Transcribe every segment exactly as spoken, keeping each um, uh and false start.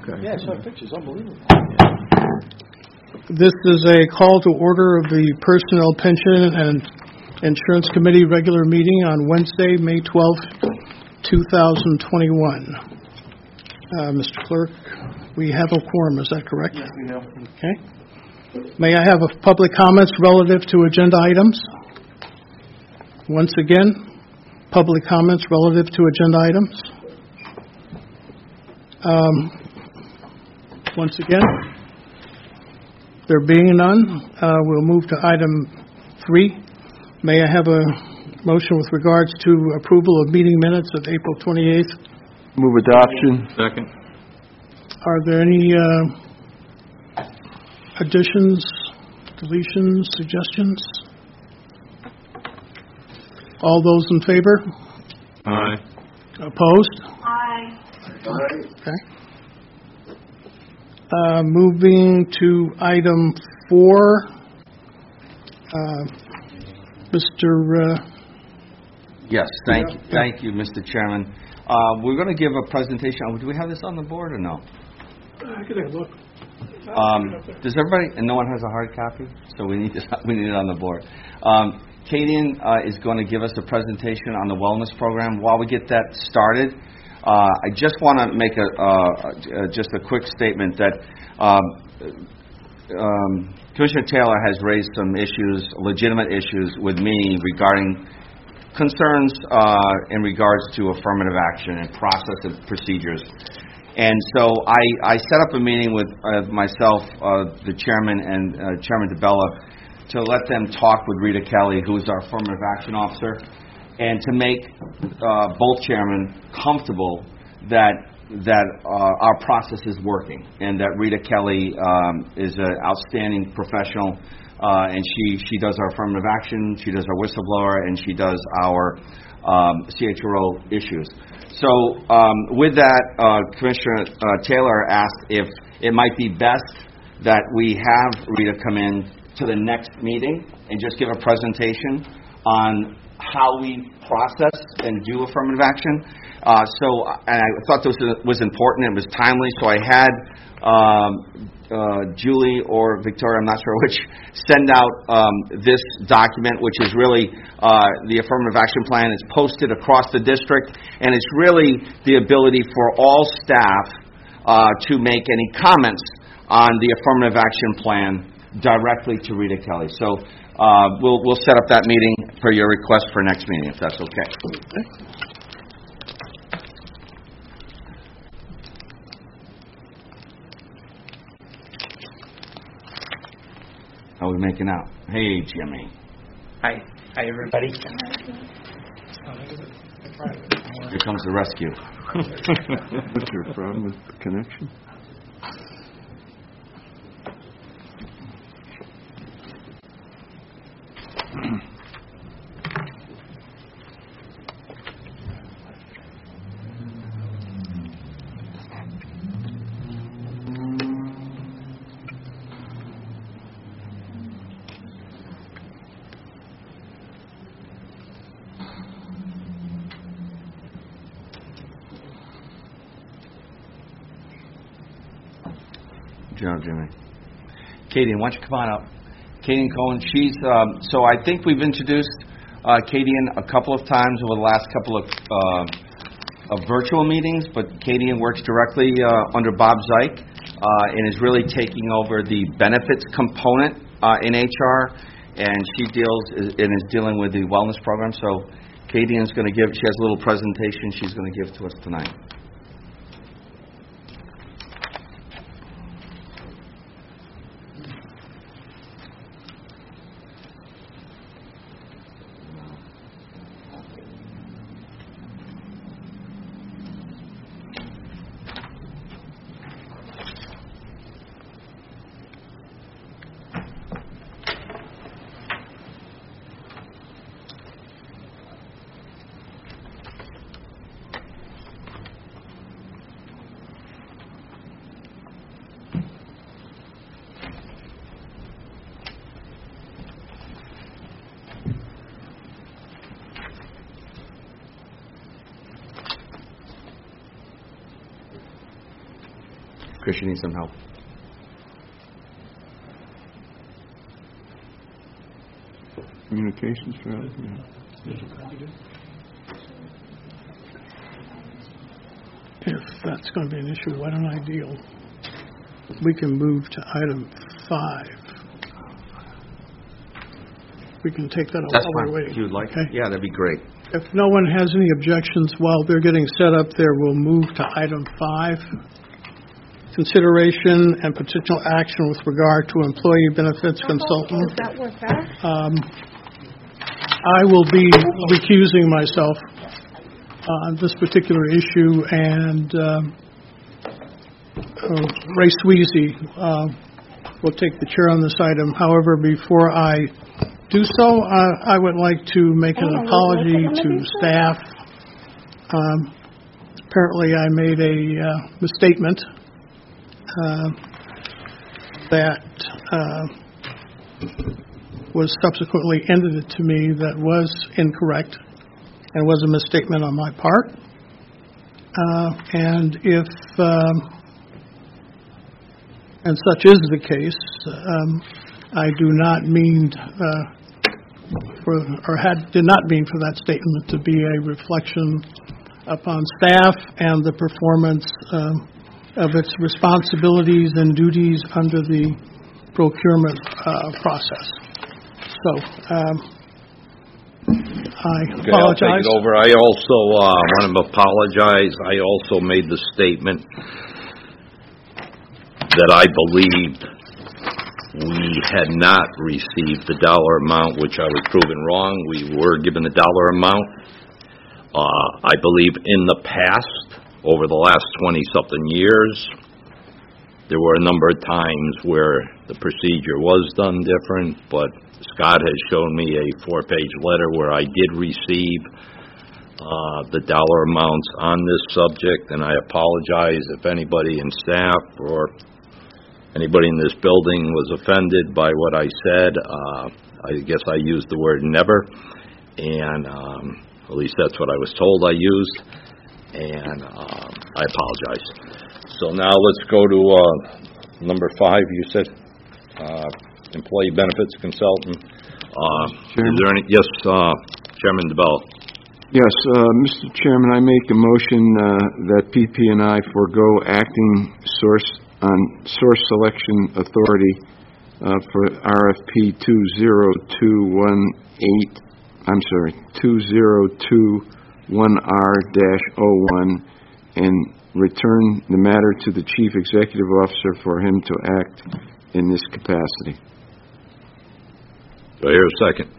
Okay. Yeah, I saw pictures. Unbelievable. This is a call to order of the Personnel, Pension, and Insurance Committee regular meeting on Wednesday, May twelfth, two thousand twenty-one. Uh, Mister Clerk, we have a quorum, is that correct? Yes, we know. Okay. May I have a public comments relative to agenda items? Once again, public comments relative to agenda items. Um, once again, there being none, uh, we'll move to item three. May I have a motion with regards to approval of meeting minutes of April twenty-eighth? Move adoption. Second. Are there any uh, additions, deletions, suggestions? All those in favor? Aye. Opposed? Aye. Okay. Uh, moving to item four, uh, Mister Uh, Yes, thank you, thank you, Mister Chairman. Uh, we're going to give a presentation. Oh, do we have this on the board or no? I can take a look. Um, does everybody? And no one has a hard copy, so we need this, we need it on the board. Um, Kadian uh, is going to give us a presentation on the wellness program. While we get that started, uh, I just want to make a uh, just a quick statement that um, um, Commissioner Taylor has raised some issues, legitimate issues, with me regarding concerns uh, in regards to affirmative action and process and procedures. And so I, I set up a meeting with uh, myself, uh, the chairman, and uh, Chairman DeBella, to let them talk with Rita Kelly, who is our affirmative action officer, and to make uh, both chairmen comfortable that that uh, our process is working, and that Rita Kelly um, is an outstanding professional, uh, and she, she does our affirmative action, she does our whistleblower, and she does our um, C H R O issues. So um, with that, uh, Commissioner uh, Taylor asked if it might be best that we have Rita come in to the next meeting and just give a presentation on how we process and do affirmative action. Uh, so and I thought this was important. It was timely. So I had um, uh, Julie or Victoria, I'm not sure which, send out um, this document, which is really uh, the affirmative action plan. It's posted across the district, and it's really the ability for all staff uh, to make any comments on the affirmative action plan directly to Rita Kelly. So uh, we'll we'll set up that meeting per your request for next meeting, if that's okay. How are we making out? Hey, Jimmy. Hi. Hi, everybody. Here comes the rescue. What's your problem with the connection? Good job, Jimmy. Kadian, why don't you come on up? Kadian Cohen, she's, um, so I think we've introduced uh, Kadian a couple of times over the last couple of, uh, of virtual meetings, but Kadian works directly uh, under Bob Zeich uh, and is really taking over the benefits component uh, in H R, and she deals and is dealing with the wellness program. So Kadian's going to give, she has a little presentation she's going to give to us tonight. Chris, you need some help? Communications strategy. If that's going to be an issue, why don't I deal? We can move to item five. We can take that That's while fine. we're waiting. If you would like. Okay. Yeah, that'd be great. If no one has any objections while they're getting set up there, we'll move to item five. Consideration and potential action with regard to employee benefits consultant. Is that what that? Um, I will be recusing myself on this particular issue, and um, uh, Ray Sweezy uh, will take the chair on this item. However, before I do so, I, I would like to make an Oh, apology what's it to gonna be? staff. Um, apparently, I made a uh, misstatement uh, that uh, was subsequently entered to me that was incorrect and was a misstatement on my part. Uh, and if, um, and such is the case, um, I do not mean, uh, for, or had, did not mean for that statement to be a reflection upon staff and the performance um, of its responsibilities and duties under the procurement uh, process. So, um, I Okay, I'll take apologize. it over. I also uh, want to apologize. I also made the statement that I believed we had not received the dollar amount, which I was proven wrong. We were given the dollar amount. Uh, I believe in the past, over the last twenty-something years, there were a number of times where the procedure was done different, but Scott has shown me a four-page letter where I did receive uh, the dollar amounts on this subject, and I apologize if anybody in staff or anybody in this building was offended by what I said. Uh, I guess I used the word never, and um, at least that's what I was told I used, and um, I apologize. So now let's go to uh, number five, you said, uh, employee benefits consultant. Uh, is there any, yes, uh, Chairman DeBello. Yes, uh, Mister Chairman, I make a motion uh, that P P and I forego acting source on source selection authority uh, for R F P two zero two one eight, I'm sorry, two zero two one R dash oh one, and return the matter to the Chief Executive Officer for him to act in this capacity. Do I hear a second?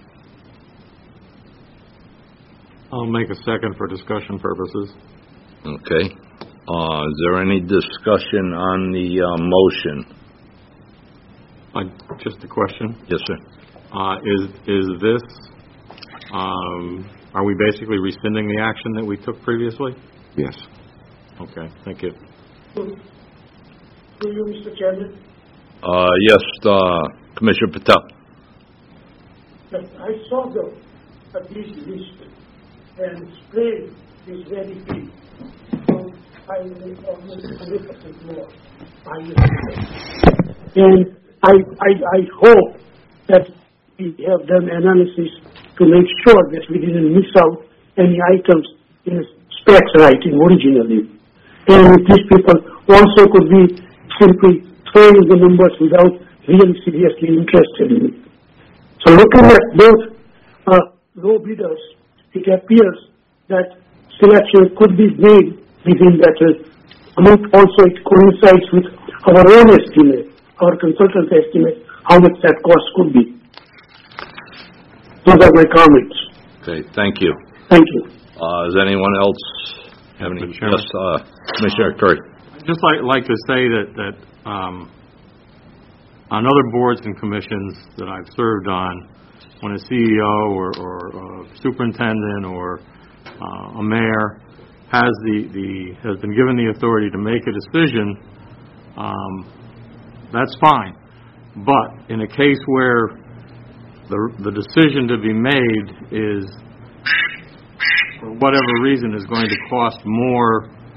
I'll make a second for discussion purposes. Okay. Uh, is there any discussion on the uh, motion? Uh, just a question. Yes, sir. Uh, is is this, um, are we basically rescinding the action that we took previously? Yes. Okay, thank you. To you, Mister Chairman, Uh, yes, uh, Commissioner Patel. that I saw the abuse list and spray is very big. So I will almost one hundred percent more. I and I, I, I hope that we have done analysis to make sure that we didn't miss out any items in specs writing originally. And these people also could be simply throwing the numbers without really seriously interested in it. So looking at both uh, low bidders, it appears that selection could be made within that uh, amount. Also, it coincides with our own estimate, our consultant's estimate, how much that cost could be. Those are my comments. Okay, thank you. Thank you. Uh, does anyone else have any? Mister Chairman. Yes, uh, Commissioner Curry. I'd just like, like to say that, that um, on other boards and commissions that I've served on, when a C E O or, or a superintendent or uh, a mayor has the, the has been given the authority to make a decision, um, that's fine. But in a case where the the decision to be made is, for whatever reason, is going to cost more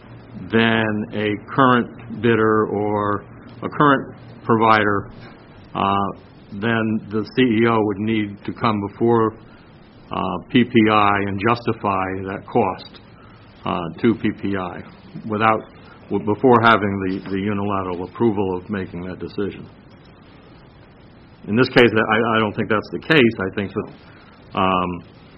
than a current bidder or a current provider, uh, then the C E O would need to come before uh, P P I and justify that cost uh, to P P I without, before having the, the unilateral approval of making that decision. In this case, I, I don't think that's the case. I think that um,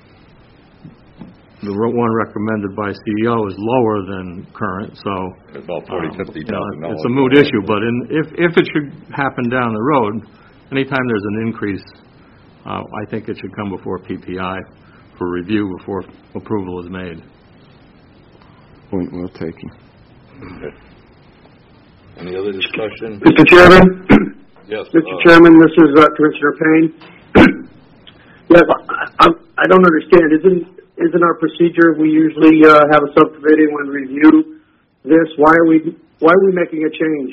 the one recommended by C E O is lower than current, so About forty, um, fifty you know, thousand dollars. it's a moot issue. But in, if if it should happen down the road, anytime there's an increase, uh, I think it should come before P P I for review before approval is made. Point well taken. Any other discussion? Mister Chairman? Yes. Mister uh, Chairman, this is uh, Commissioner Payne. Yes, I, I, I don't understand. Isn't isn't our procedure we usually uh, have a subcommittee when review this? Why are we why are we making a change?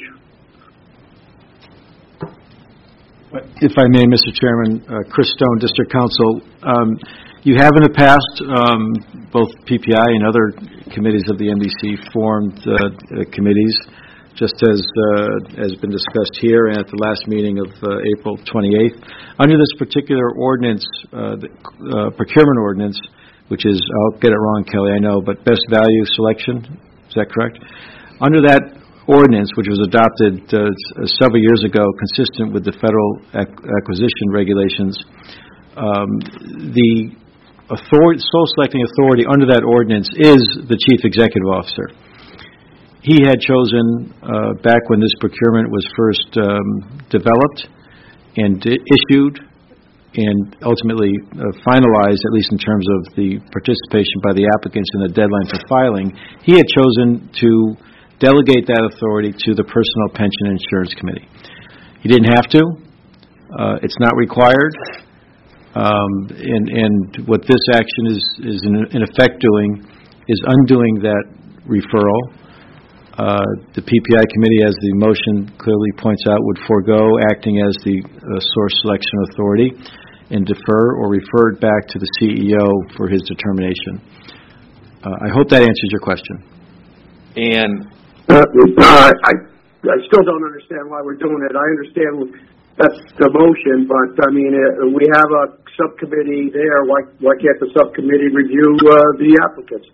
If I may, Mister Chairman, uh, Chris Stone, District Council. Um, you have in the past, um, both P P I and other committees of the M D C formed uh, uh, committees, just as uh, has been discussed here and at the last meeting of uh, April twenty-eighth. Under this particular ordinance, uh, the uh, procurement ordinance, which is, I'll get it wrong, Kelly, I know, but best value selection, is that correct? Under that ordinance, which was adopted uh, several years ago, consistent with the federal ac acquisition regulations, um, the authority, sole selecting authority under that ordinance is the chief executive officer. He had chosen, uh, back when this procurement was first um, developed and issued and ultimately uh, finalized, at least in terms of the participation by the applicants in the deadline for filing, he had chosen to delegate that authority to the Personnel Pension and Insurance Committee. He didn't have to. Uh, it's not required. Um, and, and what this action is, is in, in effect doing is undoing that referral. Uh, the P P I committee, as the motion clearly points out, would forego acting as the uh, source selection authority and defer or refer it back to the C E O for his determination. Uh, I hope that answers your question. And Uh, uh, I I still don't understand why we're doing it. I understand that's the motion, but I mean uh, we have a subcommittee there. Why why can't the subcommittee review uh, the applicants?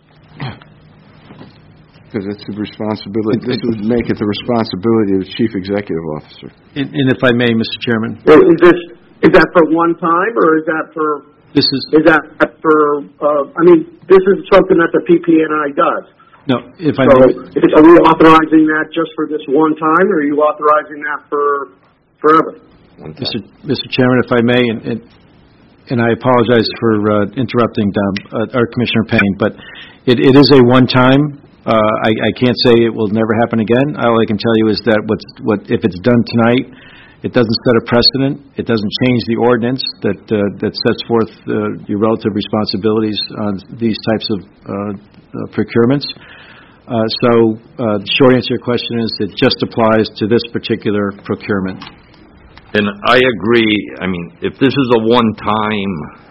Because it's the responsibility, this would make it the responsibility of the chief executive officer. And, and if I may, Mister Chairman, Is this is that for one time or is that for this is is that for? Uh, I mean, this is something that the P P N I does. no. If I So, may, is, are we authorizing that just for this one time, or are you authorizing that for forever? Mister Mister Chairman, if I may, and and, and I apologize for uh, interrupting um, uh, our Commissioner Payne, but it, it is a one-time. Uh, I, I can't say it will never happen again. All I can tell you is that what's, what if it's done tonight, it doesn't set a precedent. It doesn't change the ordinance that uh, that sets forth uh, your relative responsibilities on these types of uh, uh, procurements. Uh, so uh, the short answer to your question is it just applies to this particular procurement. And I agree. I mean, if this is a one-time,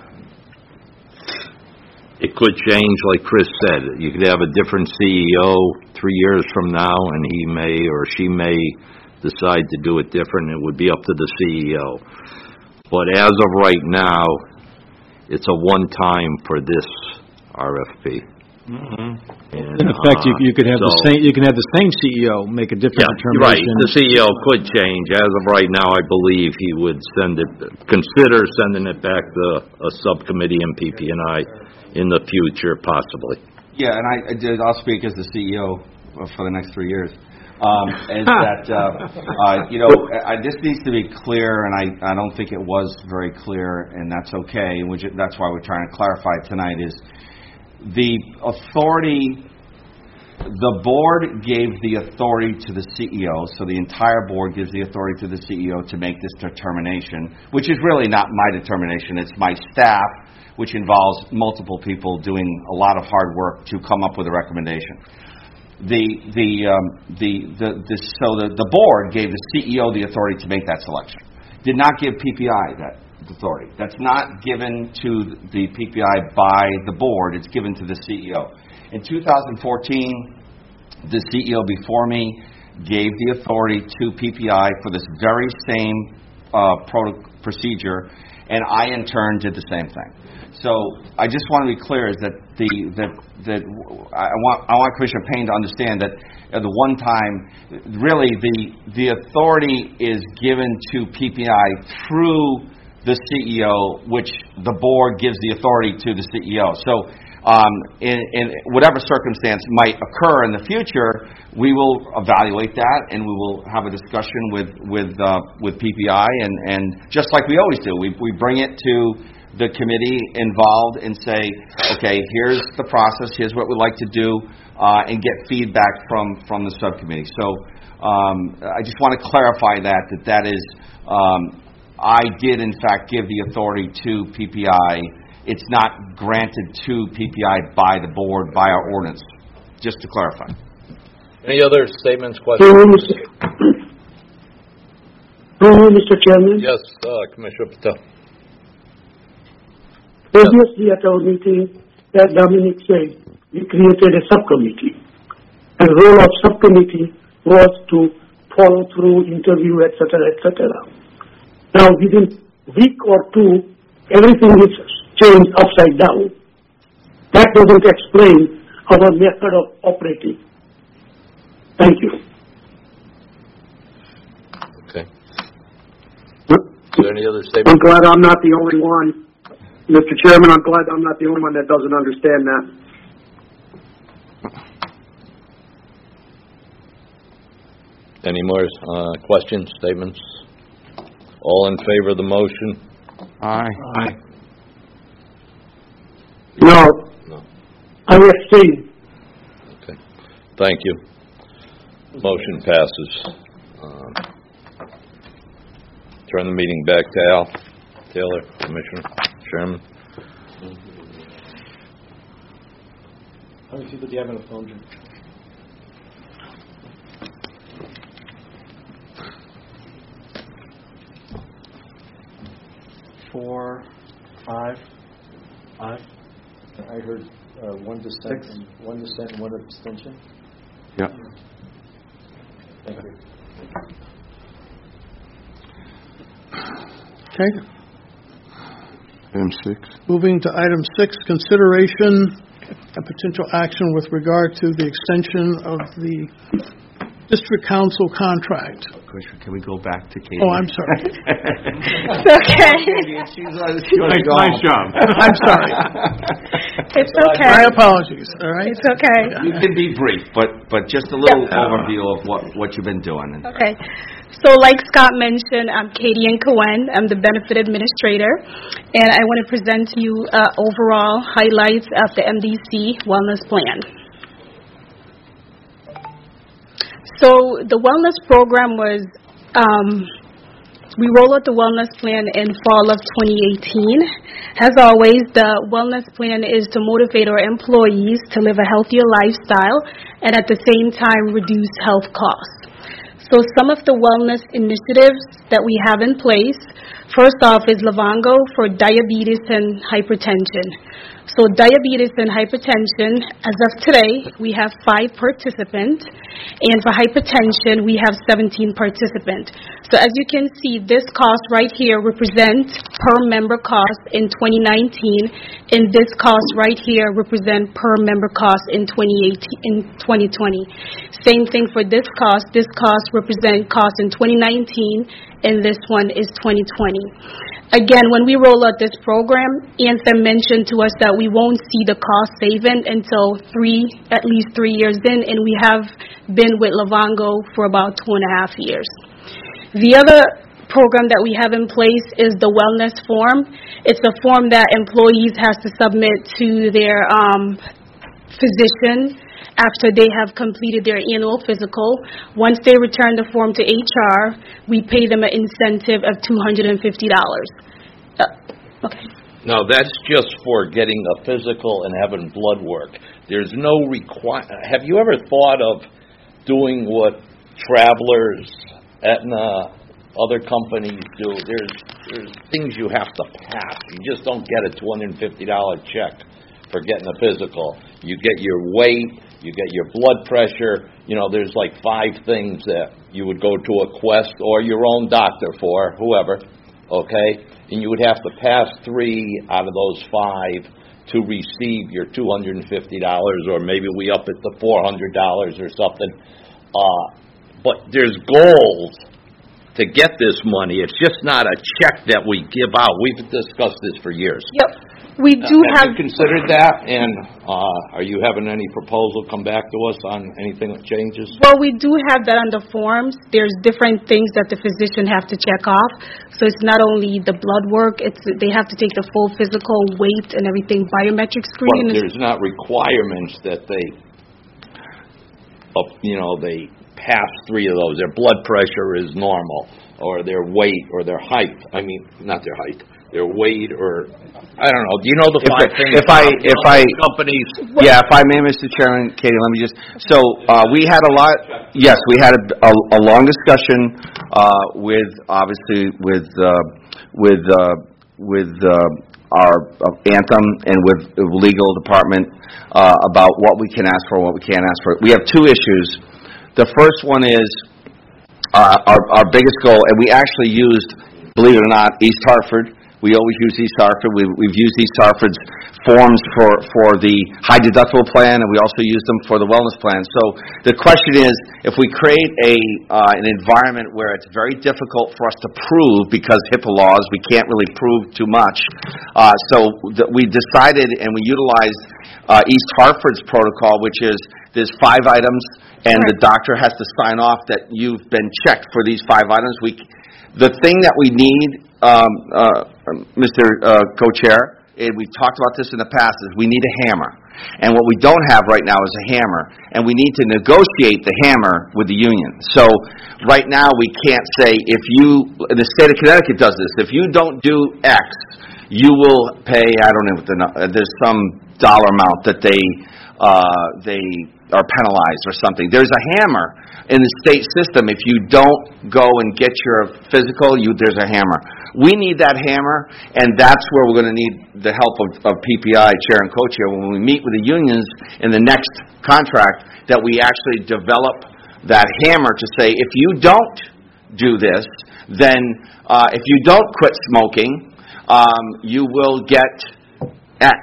it could change, like Chris said. You could have a different C E O three years from now, and he may or she may decide to do it different. It would be up to the C E O. But as of right now, it's a one-time for this R F P. Mm-hmm. And, In effect, you, you could have the so- same you can have the same C E O make a different Yeah, right. determination. The C E O could change. As of right now, I believe he would send it, consider sending it back to a subcommittee in P P and I in the future, possibly. Yeah, and I, I did, I'll speak as the C E O for the next three years. Um, is that, uh, uh, you know, I, this needs to be clear, and I, I don't think it was very clear, and that's okay, which, that's why we're trying to clarify tonight, is the authority, the board gave the authority to the C E O, so the entire board gives the authority to the C E O to make this determination, which is really not my determination, it's my staff, which involves multiple people doing a lot of hard work to come up with a recommendation. The the um, the, the the so the, the board gave the C E O the authority to make that selection. Did not give P P I that authority. That's not given to the P P I by the board. It's given to the C E O. In two thousand fourteen, the C E O before me gave the authority to P P I for this very same uh, proto- procedure, and I in turn did the same thing. So I just want to be clear is that the that that I want I want Commissioner Payne to understand that at the one time, really the the authority is given to P P I through the C E O, which the board gives the authority to the C E O. So. Um, in, in whatever circumstance might occur in the future, we will evaluate that and we will have a discussion with with uh, with P P I and, and just like we always do, we we bring it to the committee involved and say, okay, here's the process, here's what we'd like to do, uh, and get feedback from from the subcommittee. So um, I just want to clarify that that that is um, I did in fact give the authority to P P I. It's not granted to P P I by the board, by our ordinance, just to clarify. Any other statements, Through questions? you, Through you, Mister Chairman. Yes, uh, Commissioner Patel. Previously at our meeting, as Dominic said, we created a subcommittee. The role of subcommittee was to follow through, interview, et cetera, et cetera. Now, within a week or two, everything is changed upside down. That doesn't explain our method of operating. Thank you. Okay. Is there any other I'm statements? glad I'm not the only one. Mister Chairman, I'm glad I'm not the only one that doesn't understand that. Any more uh, questions, statements? All in favor of the motion? Aye. Aye. No. No. I abstain. Okay. Thank you. Motion passes. Um, Turn the meeting back to Al Taylor, Commissioner, Chairman. How many people do you have on the phone, Jim? Four, five, five. I heard uh, one dissent, and one dissent and one abstention. Yeah. Thank you. Okay. Item six. Moving to item six, consideration and potential action with regard to the extension of the district council contract. Commissioner, can we go back to Katie? Oh, I'm sorry. It's okay. She's, uh, she wanna Nice, go nice home. job. I'm sorry. It's My okay. apologies, all right? It's okay. You can be brief, but, but just a little Yeah. overview of what, what you've been doing. Okay. So like Scott mentioned, I'm Katie Ann Cohen. I'm the benefit administrator, and I want to present to you uh, overall highlights of the M D C wellness plan. So the wellness program was, um, we rolled out the wellness plan in fall of twenty eighteen. As always, the wellness plan is to motivate our employees to live a healthier lifestyle and at the same time reduce health costs. So some of the wellness initiatives that we have in place, first off is Livongo for diabetes and hypertension. So diabetes and hypertension, as of today, we have five participants, and for hypertension, we have seventeen participants. So as you can see, this cost right here represents per member cost in twenty nineteen, and this cost right here represent per member cost in twenty eighteen, in twenty twenty. Same thing for this cost. This cost represent cost in twenty nineteen, and this one is twenty twenty. Again, when we roll out this program, Anthem mentioned to us that we won't see the cost saving until three, at least three years in, and we have been with Livongo for about two and a half years. The other program that we have in place is the wellness form. It's a form that employees has to submit to their um, physician after they have completed their annual physical. Once they return the form to H R, we pay them an incentive of two hundred fifty dollars. Uh, okay. No, that's just for getting a physical and having blood work. There's no require. Have you ever thought of doing what Travelers, Aetna, other companies do? There's there's things you have to pass. You just don't get a two hundred fifty dollars check for getting a physical. You get your weight, You get your blood pressure. You know, there's like five things that you would go to a Quest or your own doctor for, whoever, okay? And you would have to pass three out of those five to receive your two hundred fifty dollars, or maybe we up it to four hundred dollars or something. Uh, but there's goals to get this money. It's just not a check that we give out. We've discussed this for years. Yep. We do Uh, have... Have you considered that, and uh, are you having any proposal come back to us on anything that changes? Well, we do have that on the forms. There's different things that the physician have to check off. So it's not only the blood work, it's they have to take the full physical, weight, and everything, biometric But screening. there's not requirements that they, uh, you know, they pass three of those. Their blood pressure is normal, or their weight, or their height. I mean, not their height. Their weight, or I don't know. Do you know the If five I- things? if I- about, you if know, I- companies. Yeah, if I may, Mister Chairman, Katie, let me just, so, uh, we had a lot, yes, we had a, a, a long discussion, uh, with, obviously, with, uh, with, uh, with, uh, our uh, Anthem and with the legal department, uh, about what we can ask for and what we can't ask for. We have two issues. The first one is, uh, our, our biggest goal, and we actually used, believe it or not, East Hartford. We always use East Hartford. We've, we've used East Hartford's forms for, for the high deductible plan, and we also use them for the wellness plan. So the question is, if we create a uh, an environment where it's very difficult for us to prove because HIPAA laws, we can't really prove too much. Uh, so th- we decided and we utilized uh, East Hartford's protocol, which is there's five items, and the doctor has to sign off that you've been checked for these five items. We, the thing that we need, um, uh, Mister Uh, Co-Chair, and we've talked about this in the past, is we need a hammer. And what we don't have right now is a hammer. And we need to negotiate the hammer with the union. So right now we can't say if you, the state of Connecticut does this, if you don't do X, you will pay, I don't know what the, nu- there's some dollar amount that they, uh, they are penalized or something. There's a hammer in the state system. If you don't go and get your physical, you there's a hammer. We need that hammer, and that's where we're going to need the help of, of P P I, Chair and Co-Chair, when we meet with the unions in the next contract, that we actually develop that hammer to say, if you don't do this, then uh, if you don't quit smoking, um, you will get X.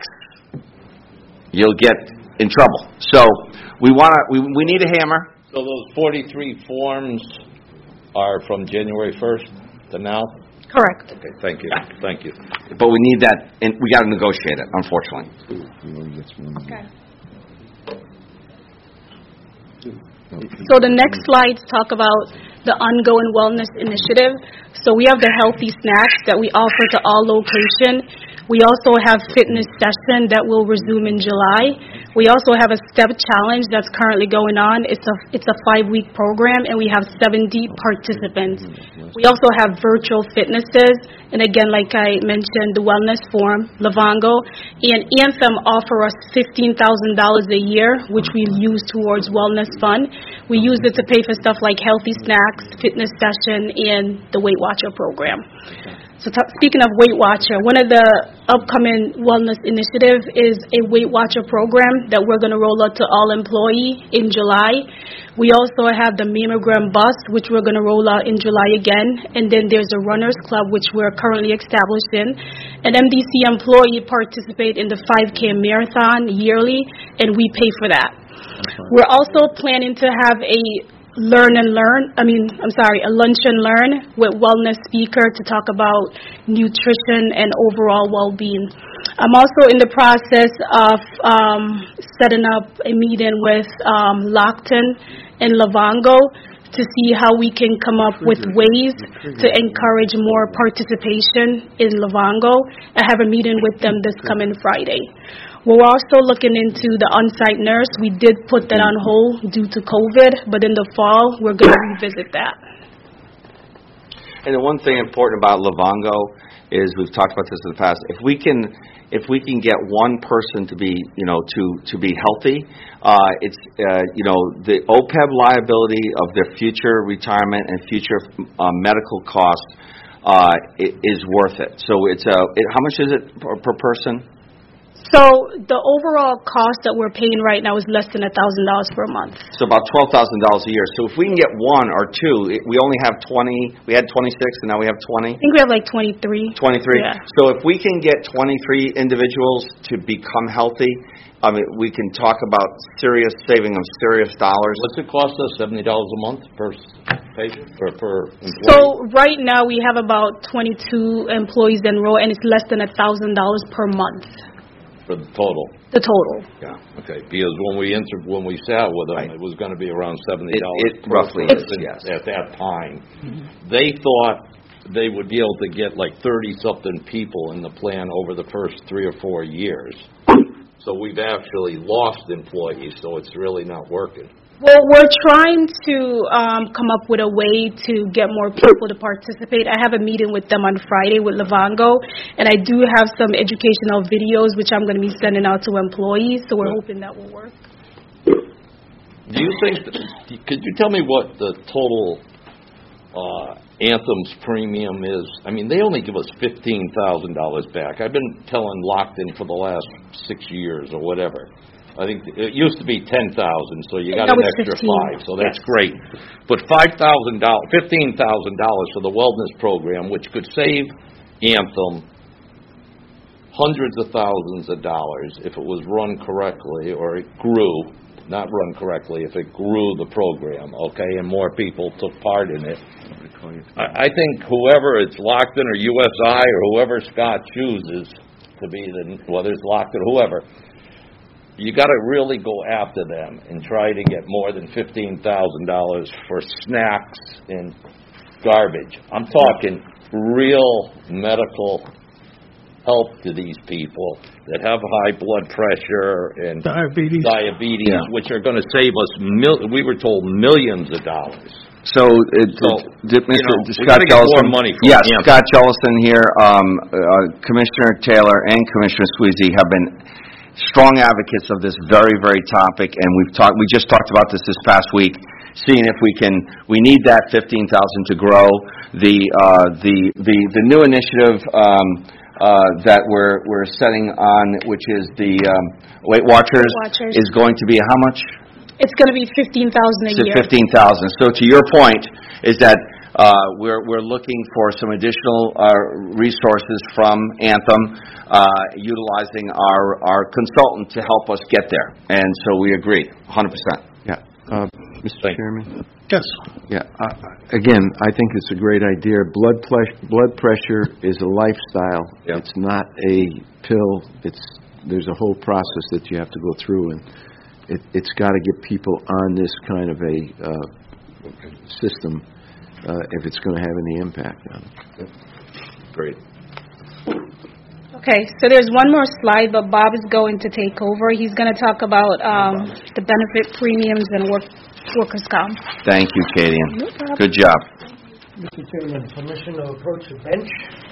You'll get in trouble. So we want to. We, we need a hammer. So those forty-three forms are from January first to now? Correct. Okay, thank you, thank you. But we need that, and we got to negotiate it, unfortunately. Okay. So the next slides talk about the ongoing wellness initiative. So we have the healthy snacks that we offer to all locations. We also have fitness session that will resume in July. We also have a step challenge that's currently going on. It's a it's a five-week program, and we have seventy participants. We also have virtual fitnesses, and again, like I mentioned, the wellness forum, Livongo, and Anthem offer us fifteen thousand dollars a year, which we use towards wellness fund. We use it to pay for stuff like healthy snacks, fitness session, and the Weight Watcher program. So t- speaking of Weight Watcher, one of the upcoming wellness initiative is a Weight Watcher program that we're going to roll out to all employees in July. We also have the mammogram bus, which we're going to roll out in July again. And then there's a runners club, which we're currently established in. An M D C employee participate in the five K marathon yearly, and we pay for that. We're also planning to have a learn and learn, I mean, I'm sorry, a lunch and learn with wellness speaker to talk about nutrition and overall well-being. I'm also in the process of um, setting up a meeting with um, Lockton and Livongo to see how we can come up with ways to encourage more participation in Livongo. I have a meeting with them this coming Friday. We're also looking into the on-site nurse. We did put that on hold due to COVID, but in the fall, we're going to revisit that. And the one thing important about Livongo is, we've talked about this in the past, if we can if we can get one person to be, you know, to, to be healthy, uh, it's, uh, you know, the O P E B liability of their future retirement and future uh, medical costs uh, is worth it. So it's a, it, how much is it per, per person? So the overall cost that we're paying right now is less than one thousand dollars per month. So about twelve thousand dollars a year. So if we can get one or two, it- we only have twenty, we had twenty-six, and now we have twenty? I think we have like twenty-three. twenty-three? Yeah. So if we can get twenty-three individuals to become healthy, I mean, we can talk about serious saving of serious dollars. What's it cost us, seventy dollars a month per patient, or per employee? So right now we have about twenty-two employees enrolled, and it's less than one thousand dollars per month, For the total? the total. Yeah, okay, because when we entered, when we sat with them, Right. it was gonna be around seventy dollars. It- it roughly per is, person yes. At that time. They thought they would be able to get like thirty-something people in the plan over the first three or four years. So we've actually lost employees, so it's really not working. Well, we're trying to um, come up with a way to get more people to participate. I have a meeting with them on Friday with Livongo, and I do have some educational videos which I'm going to be sending out to employees, so we're hoping that will work. Do you think, that, could you tell me what the total uh, Anthem's premium is? I mean, they only give us fifteen thousand dollars back. I've been telling Lockton for the last six years or whatever. I think it used to be ten thousand, so you got That an was extra fifteen. five, so that's great. But five thousand dollars, fifteen thousand dollars for the wellness program, which could save Anthem hundreds of thousands of dollars if it was run correctly, or it grew, not run correctly, if it grew the program, okay, and more people took part in it. I, I think whoever, it's Lockton or U S I or whoever Scott chooses to be the, whether it's Lockton or whoever, you got to really go after them and try to get more than fifteen thousand dollars for snacks and garbage. I'm talking real medical help to these people that have high blood pressure and Diabetes. diabetes, Yeah. which are going to save us, mil- we were told, millions of dollars. So, it, So, did you Mister know, we Scott gotta get more Jellison- money from Yes, Anthem. Scott Jellison here, um, uh, Commissioner Taylor and Commissioner Sweezy have been strong advocates of this very, very topic, and we've talked, we just talked about this this past week, seeing if we can, we need that fifteen thousand to grow. The, uh, the, the, the new initiative, um, uh, that we're, we're setting on, which is the, um, Weight Watchers, Watchers. is going to be how much? It's going to be fifteen thousand dollars a year. fifteen thousand. So to your point, is that uh, we're we're looking for some additional uh, resources from Anthem, uh, utilizing our, our consultant to help us get there. And so we agree, one hundred percent. Yeah. Uh, Mister Thank you. Chairman? Yes. Yeah. uh, Again, I think it's a great idea. Blood ples- blood pressure is a lifestyle. Yeah. It's not a pill. It's, there's a whole process that you have to go through, and it, it's got to get people on this kind of a uh, system uh, if it's going to have any impact on it. Great. Okay, so there's one more slide, but Bob is going to take over. He's going to talk about um, the benefit premiums and work, workers' comp. Thank you, Katie. No problem. Good job. Mister Chairman, permission to approach the bench?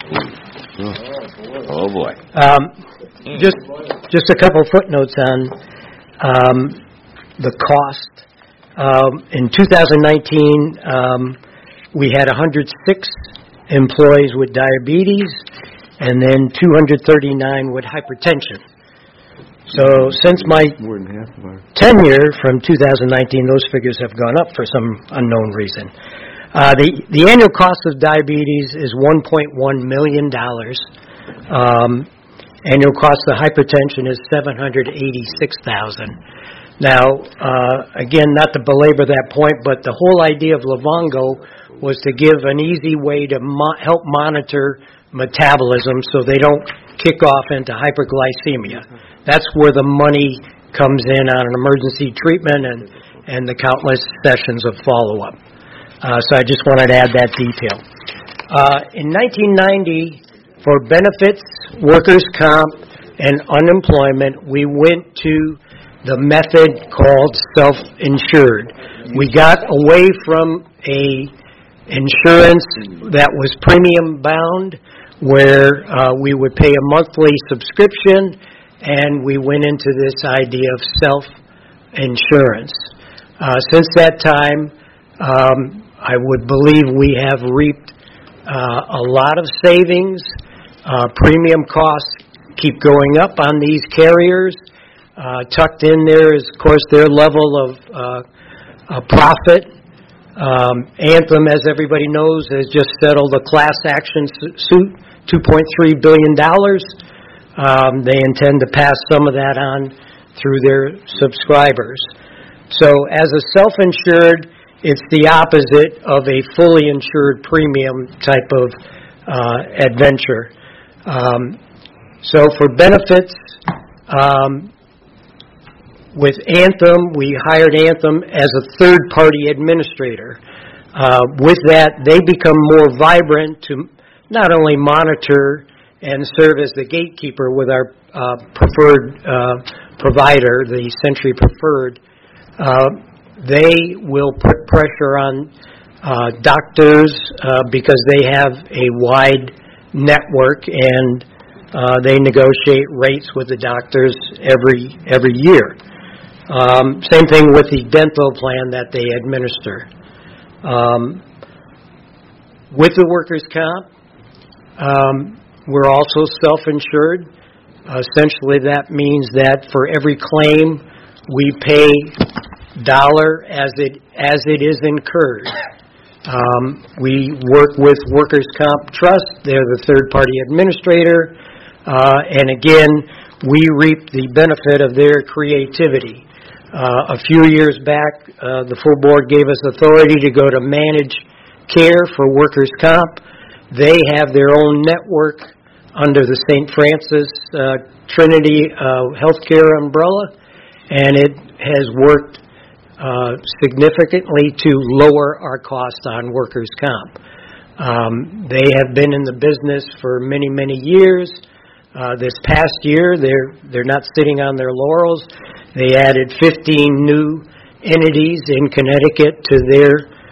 Oh, boy. Um, Just just a couple footnotes on um, the cost. Um, In two thousand nineteen, um, we had one hundred six employees with diabetes, and then two hundred thirty-nine with hypertension. So since my More than half of our... tenure from two thousand nineteen, those figures have gone up for some unknown reason. Uh, the, the annual cost of diabetes is one point one million dollars. Um, annual cost of hypertension is seven hundred eighty-six thousand dollars. Now, uh, again, not to belabor that point, but the whole idea of Livongo was to give an easy way to mo- help monitor metabolism so they don't kick off into hyperglycemia. That's where the money comes in on an emergency treatment and, and the countless sessions of follow-up. Uh, so I just wanted to add that detail. Uh, in nineteen ninety, for benefits, workers' comp, and unemployment, we went to the method called self-insured. We got away from a insurance that was premium-bound, where uh, we would pay a monthly subscription, and we went into this idea of self-insurance. Uh, since that time, um, I would believe we have reaped uh, a lot of savings. Uh, premium costs keep going up on these carriers. Uh, tucked in there is, of course, their level of uh, uh, profit. Um, Anthem, as everybody knows, has just settled a class action suit, two point three billion dollars. Um, they intend to pass some of that on through their subscribers. So as a self-insured, it's the opposite of a fully insured premium type of uh, adventure. Um, so for benefits, um, with Anthem, we hired Anthem as a third-party administrator. Uh, with that, they become more vibrant to not only monitor and serve as the gatekeeper with our uh, preferred uh, provider, the Century Preferred. Uh, they will put pressure on uh, doctors uh, because they have a wide network, and uh, they negotiate rates with the doctors every every year. Um, same thing with the dental plan that they administer. Um, with the workers' comp, um, we're also self-insured. Uh, essentially, that means that for every claim, we pay dollar as it as it is incurred. Um, we work with Workers' Comp Trust. They're the third-party administrator. Uh, and again, we reap the benefit of their creativity. Uh, a few years back, uh, the full board gave us authority to go to managed care for workers' comp. They have their own network under the Saint Francis uh, Trinity uh, Healthcare umbrella, and it has worked uh, significantly to lower our cost on workers' comp. Um, they have been in the business for many, many years. Uh, this past year, they're they're not sitting on their laurels. They added fifteen new entities in Connecticut to their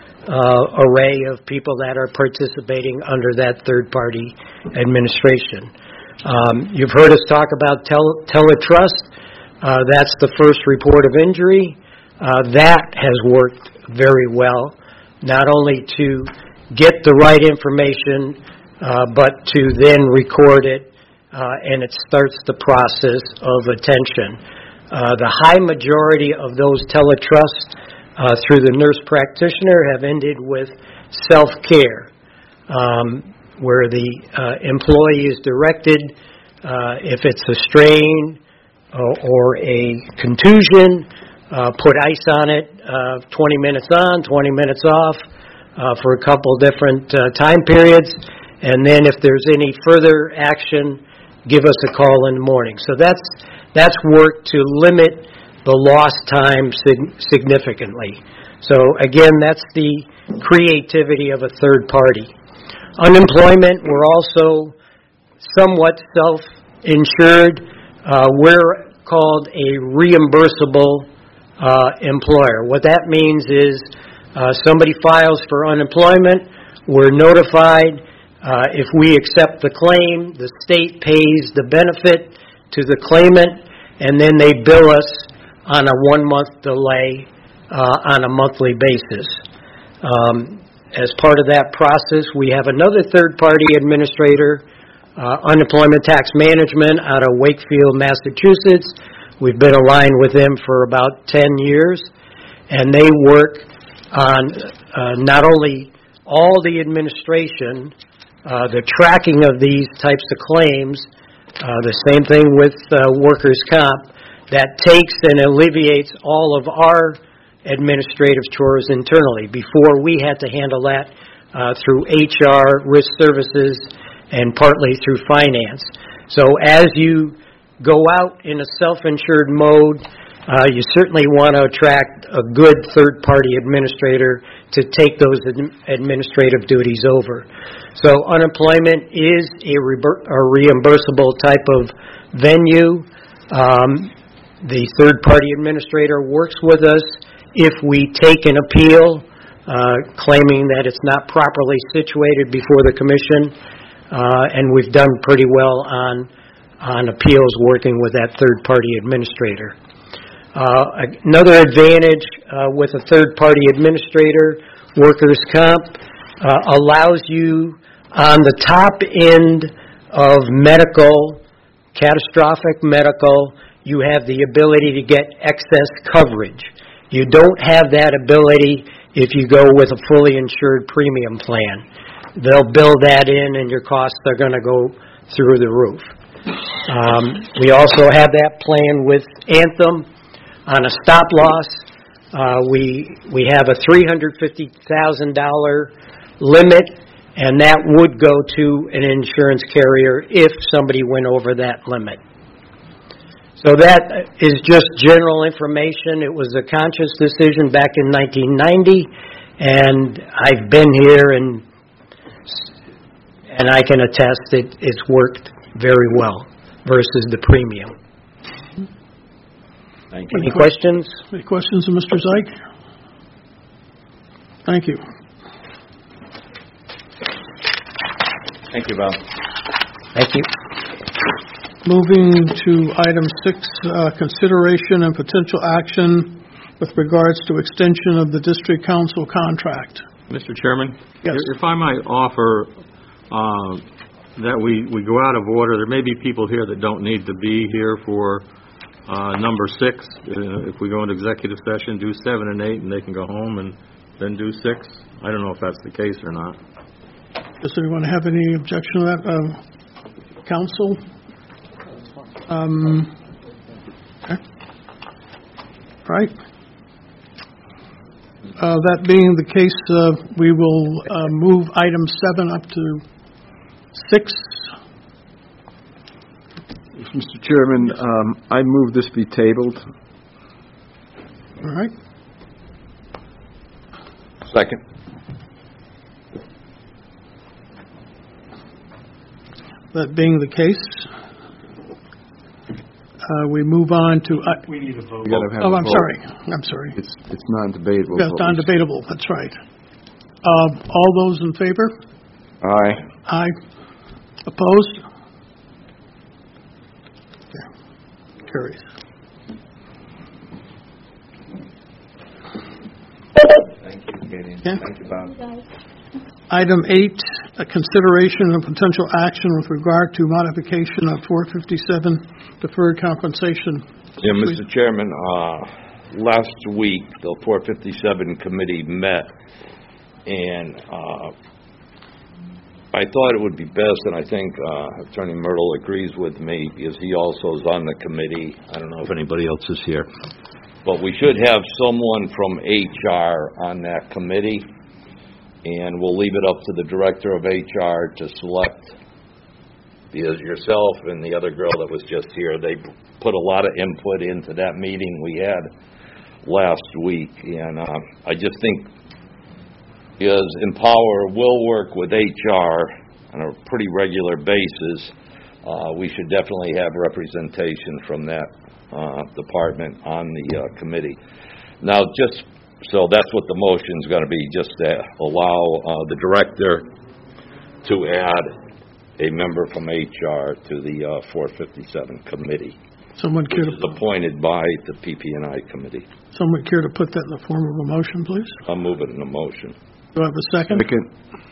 uh, array of people that are participating under that third-party administration. Um, you've heard us talk about tele- teletrust. Uh, that's the first report of injury. Uh, that has worked very well, not only to get the right information, uh, but to then record it. Uh, and it starts the process of attention. Uh, the high majority of those teletrusts uh, through the nurse practitioner have ended with self-care, um, where the uh, employee is directed, uh, if it's a strain or, or a contusion, uh, put ice on it, uh, twenty minutes on, twenty minutes off, uh, for a couple different uh, time periods, and then if there's any further action, give us a call in the morning. So that's that's work to limit the lost time sig- significantly. So again, that's the creativity of a third party. Unemployment, we're also somewhat self-insured. Uh, we're called a reimbursable uh, employer. What that means is uh, somebody files for unemployment, we're notified. Uh, if we accept the claim, the state pays the benefit to the claimant, and then they bill us on a one-month delay uh, on a monthly basis. Um, as part of that process, we have another third-party administrator, uh, Unemployment Tax Management out of Wakefield, Massachusetts. We've been aligned with them for about ten years, and they work on uh, not only all the administration, Uh, the tracking of these types of claims, uh, the same thing with uh, workers' comp, that takes and alleviates all of our administrative chores internally. Before, we had to handle that uh, through H R, risk services, and partly through finance. So as you go out in a self-insured mode, uh, you certainly want to attract a good third-party administrator to take those ad- administrative duties over. So unemployment is a, re- a reimbursable type of venue. Um, the third-party administrator works with us if we take an appeal uh, claiming that it's not properly situated before the commission, uh, and we've done pretty well on, on appeals working with that third-party administrator. Uh, another advantage uh, with a third-party administrator, workers' comp, uh, allows you on the top end of medical catastrophic medical, you have the ability to get excess coverage. You don't have that ability if you go with a fully insured premium plan. They'll build that in and your costs are going to go through the roof. Um, we also have that plan with Anthem on a stop loss. Uh, we we have a three hundred fifty thousand dollars limit, and that would go to an insurance carrier if somebody went over that limit. So that is just general information. It was a conscious decision back in nineteen ninety, and I've been here and and I can attest that it's worked very well versus the premium. Thank you. Any questions? Any questions of Mister Zeig? Thank you. Thank you, Bob. Thank you. Moving to item six, uh, consideration and potential action with regards to extension of the district council contract. Mister Chairman? Yes. If I might offer uh, that we, we go out of order. There may be people here that don't need to be here for uh, number six. Uh, if we go into executive session, do seven and eight, and they can go home and then do six. I don't know if that's the case or not. Does anyone have any objection to that? Uh, council? Um, okay. Right. Uh, that being the case, uh, we will uh, move item seven up to six. Mister Chairman, um, I move this be tabled. All right. Second. That being the case, uh, we move on to... Uh, We need a vote. We gotta have oh, a I'm vote. sorry. I'm sorry. It's it's non-debatable. That's but we- non-debatable. That's right. Uh, all those in favor? Aye. Aye. Opposed? Okay. Carries. Thank you, Katie. Okay. Thank you, Bob. Item eight, a consideration and potential action with regard to modification of four fifty-seven deferred compensation. Yeah, Mister Chairman, uh, last week, the four fifty-seven committee met, and uh, I thought it would be best, and I think uh, Attorney Myrtle agrees with me, because he also is on the committee. I don't know if anybody else is here. But we should have someone from H R on that committee, and we'll leave it up to the Director of H R to select, because yourself and the other girl that was just here, they put a lot of input into that meeting we had last week, and uh, I just think, because Empower will work with H R on a pretty regular basis, uh, we should definitely have representation from that uh, department on the uh, committee. Now, just so that's what the motion's going to be, just to allow uh, the director to add a member from H R to the uh, four fifty-seven committee, Someone care which is to, appointed by the P P and I committee. someone care to put that in the form of a motion, please? I'll move it in a motion. Do I have a second? Second.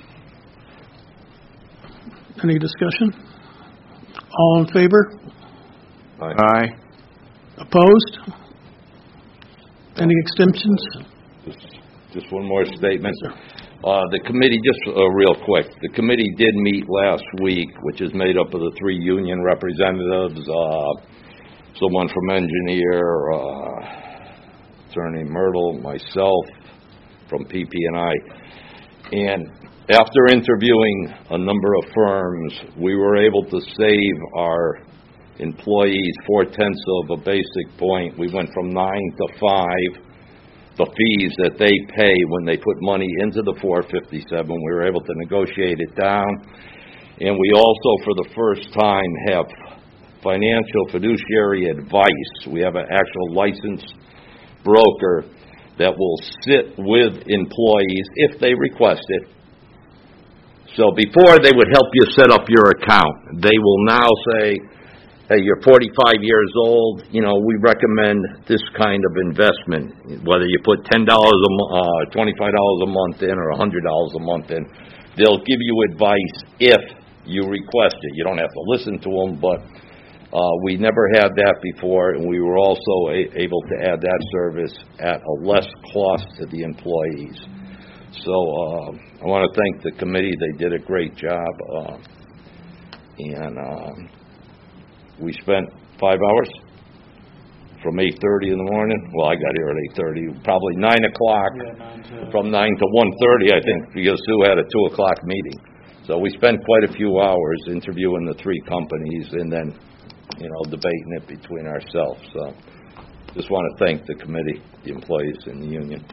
Any discussion? All in favor? Aye. Opposed? Any extensions? Just, just one more statement. Uh, the committee, just uh, real quick, the committee did meet last week, which is made up of the three union representatives, uh, someone from engineer, uh, Attorney Myrtle, myself from P P and I. And after interviewing a number of firms, we were able to save our employees four-tenths of a basic point. We went from nine to five. The fees that they pay when they put money into the four fifty-seven, we were able to negotiate it down. And we also, for the first time, have financial fiduciary advice. We have an actual licensed broker that will sit with employees if they request it. So before they would help you set up your account, they will now say, hey, you're forty-five years old, you know, we recommend this kind of investment, whether you put ten dollars a month, uh, twenty-five dollars a month in or one hundred dollars a month in. They'll give you advice if you request it. You don't have to listen to them, but Uh, we never had that before, and we were also a- able to add that service at a less cost to the employees. So uh, I want to thank the committee. They did a great job. Uh, and um, we spent five hours from eight thirty in the morning. Well, I got here at eight thirty, probably nine o'clock. Yeah, nine to- From nine to one thirty, I think, because Sue had a two o'clock meeting. So we spent quite a few hours interviewing the three companies and then, you know, debating it between ourselves. So just want to thank the committee, the employees, and the union.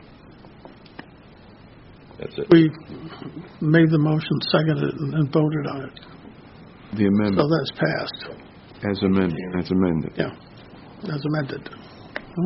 That's it. We made the motion, seconded it, and and voted on it. The So amendment, that's passed. as amended, as amended. Yeah, as amended. Hmm?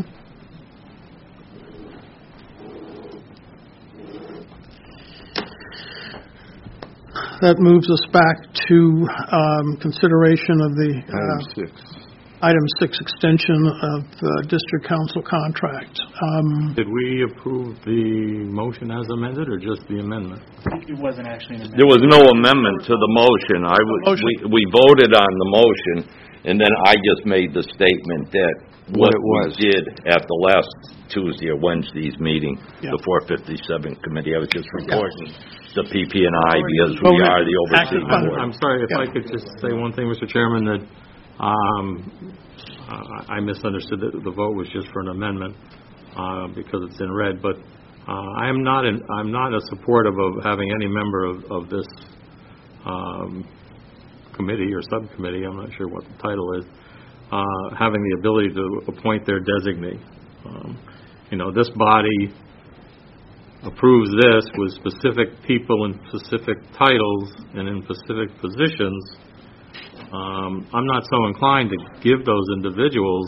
That moves us back to um, consideration of the Item uh, six. item six extension of the district council contract. Um, Did we approve the motion as amended, or just the amendment? It wasn't actually an amendment. There was no amendment to the motion. I was, Motion. we, we voted on the motion, and then I just made the statement that What what it we was. did at the last Tuesday or Wednesday's meeting, Yeah. the four fifty-seven committee, I was just reporting the P P and I because Well, we we- are the overseeing Active board. I'm sorry, if I Yeah. could just say one thing, Mister Chairman, that um, uh, I misunderstood that the vote was just for an amendment uh, because it's in red, but uh, I am not in, I'm not a supportive of having any member of, of this um, committee or subcommittee, I'm not sure what the title is, uh, having the ability to appoint their designee. Um, You know, this body approves this with specific people in specific titles and in specific positions. Um, I'm not so inclined to give those individuals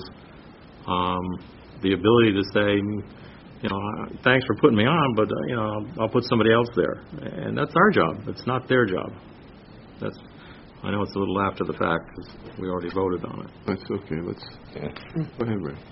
um, the ability to say, you know, thanks for putting me on, but, uh, you know, I'll, I'll put somebody else there. And that's our job. It's not their job. That's, I know it's a little after the fact because we already voted on it. That's okay, let's, Yeah. go ahead, Ray.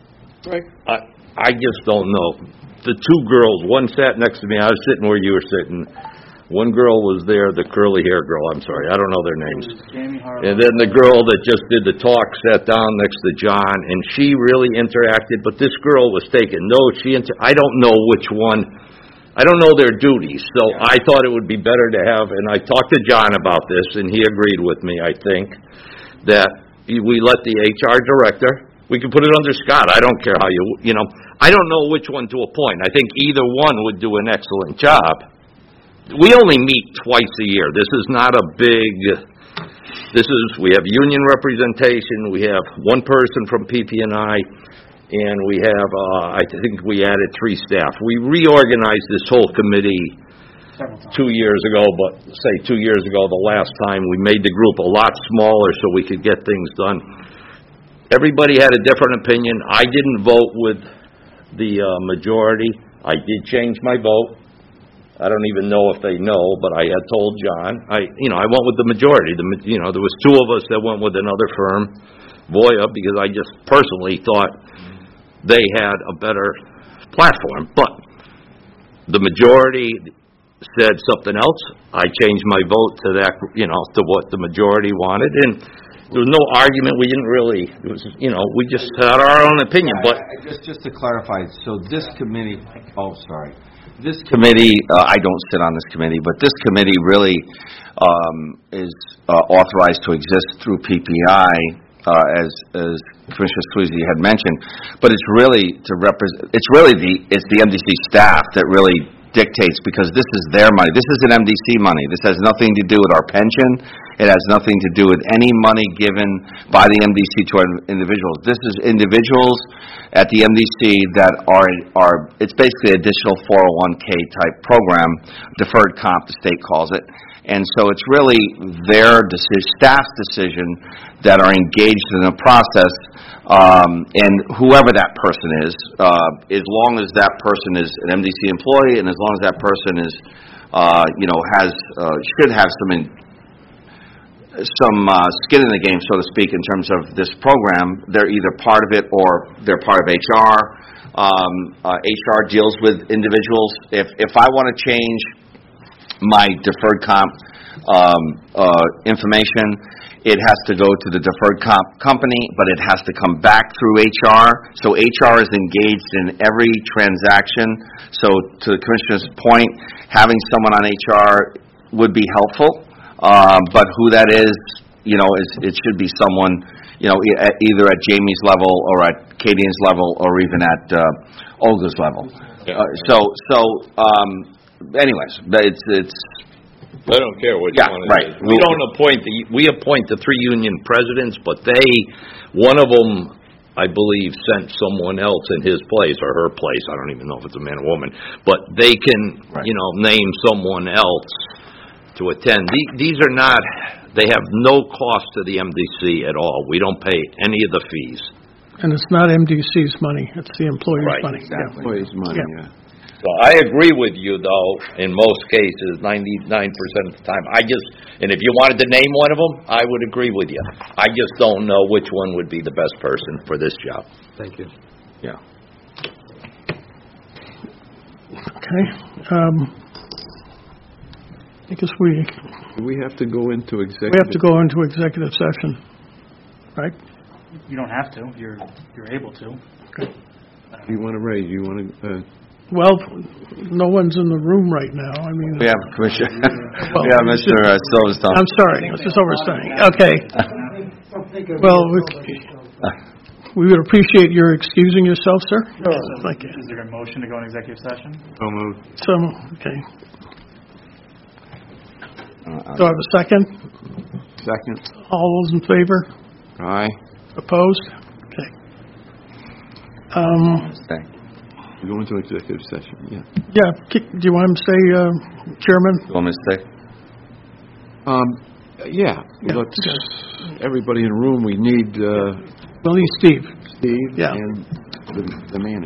I, I just don't know. The two girls, one sat next to me, I was sitting where you were sitting. One girl was there, the curly hair girl, I'm sorry, I don't know their names. Jamie Harlow. And then the girl that just did the talk sat down next to John, and she really interacted, but this girl was taking notes. She, inter- I don't know which one, I don't know their duties, so I thought it would be better to have, and I talked to John about this, and he agreed with me, I think, that we let the H R director, we can put it under Scott, I don't care how you, you know, I don't know which one to appoint. I think either one would do an excellent job. We only meet twice a year. This is not a big, this is, we have union representation, we have one person from P P and I, and we have, uh, I think we added three staff. We reorganized this whole committee Several times. two years ago, but say two years ago, the last time, we made the group a lot smaller so we could get things done. Everybody had a different opinion. I didn't vote with the uh, majority. I did change my vote. I don't even know if they know, but I had told John. I, you know, I went with the majority. The, ma- you know, there was two of us that went with another firm, Voya, because I just personally thought they had a better platform. But the majority said something else. I changed my vote to that, you know, to what the majority wanted, and there was no argument. We didn't really, it was, you know, we just had our own opinion, but I- I- Just, just to clarify, so this committee, oh, sorry. This committee, uh, I don't sit on this committee, but this committee really um, is uh, authorized to exist through P P I, uh, as, as Commissioner Swayze had mentioned, but it's really to represent, it's really the, it's the M D C staff that really dictates, because this is their money. This isn't M D C money. This has nothing to do with our pension. It has nothing to do with any money given by the M D C to our individuals. This is individuals at the M D C that are, are it's basically additional four oh one K type program, deferred comp, the state calls it. And so it's really their decision, staff's decision, that are engaged in the process, um, and whoever that person is, uh, as long as that person is an M D C employee, and as long as that person is, uh, you know, has, uh, should have some in, some uh, skin in the game, so to speak, in terms of this program, they're either part of it or they're part of H R. Um, uh, H R deals with individuals. If if I want to change my deferred comp um, uh, information, it has to go to the deferred comp company, but it has to come back through H R. So H R is engaged in every transaction. So to the Commissioner's point, having someone on H R would be helpful, um, but who that is, you know, is, it should be someone, you know, e- at- either at Jamie's level or at Kadian's level or even at uh, Olga's level. Uh, so, so, um, anyways, but it's, it's, I don't care what you Yeah, want to right. do. We don't appoint, the we appoint the three union presidents, but they, one of them, I believe, sent someone else in his place, or her place, I don't even know if it's a man or woman, but they can, Right. you know, name someone else to attend. The- These are not, they have no cost to the M D C at all. We don't pay any of the fees. And it's not M D C's money, it's the employer's Right, money. Yeah. Employees' money, Yeah. yeah. So I agree with you, though, in most cases, ninety-nine percent of the time. I just, and if you wanted to name one of them, I would agree with you. I just don't know which one would be the best person for this job. Thank you. Yeah. Okay. Um, I guess we, Do we have to go into executive? we have to go into executive session, right? You don't have to, you're, you're able to. Do you want to raise, you want to, uh, Well, no one's in the room right now, I mean... we have Commissioner, we have Mister uh, Silverstone. I'm sorry, Mister Silverstein. Okay. Well, we- we would appreciate your excusing yourself, sir. Thank you. Is there a motion to go in executive session? So moved. So, okay. Do I have a second? second? All those in favor? Aye. Opposed? Okay. Um, Okay. We go into executive session, yeah. yeah, ki- do you want him to say, uh, Chairman? You want me to stay? Um, yeah, Yeah, let's, everybody in the room, we need, uh, Well, he's Steve. Steve Yeah. and the, the manager.